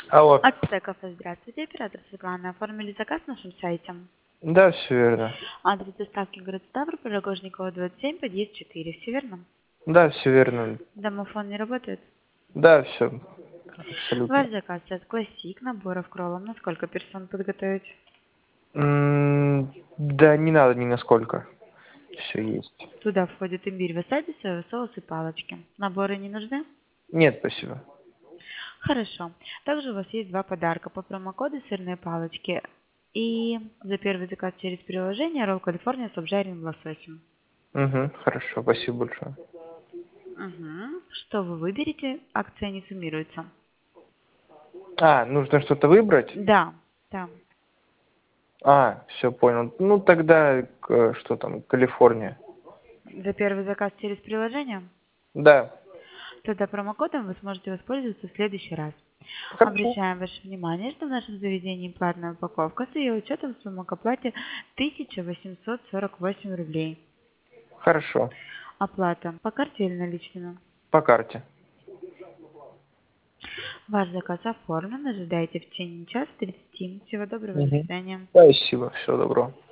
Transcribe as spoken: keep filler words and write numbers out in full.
Алло. Акция кафе, здравствуйте, оператор Светлана. Оформили заказ на нашем сайте. Да, все верно. Адрес доставки город Ставрополь, Рогожникова, двадцать семь, подъезд четыре. Все верно? Да, все верно. Домофон не работает? Да, все. Ваш Абсолютно. заказ от Классик, наборов кроллом. На сколько персон подготовить? М, Да, не надо ни на сколько. Все есть. Туда входит имбирь, васаби, соевый соус и палочки. Наборы не нужны? Нет, спасибо. Хорошо. Также у вас есть два подарка по промокоду сырные палочки. И за первый заказ через приложение ролл Калифорния с обжаренным лососем. Угу, хорошо, спасибо большое. Угу. Что вы выберете, акция не суммируется. А, нужно что-то выбрать? Да, да. А, все понял. Ну тогда к- что там, Калифорния. За первый заказ через приложение? Да. Тогда промокодом вы сможете воспользоваться в следующий раз. Хорошо. Обращаем ваше внимание, что в нашем заведении платная упаковка с ее учетом сумма к оплате тысяча восемьсот сорок восемь рублей. Хорошо. Оплата по карте или наличными? По карте. Ваш заказ оформлен. Ожидайте в течение часа тридцати. Всего доброго. До Угу. свидания. Спасибо. Всего доброго.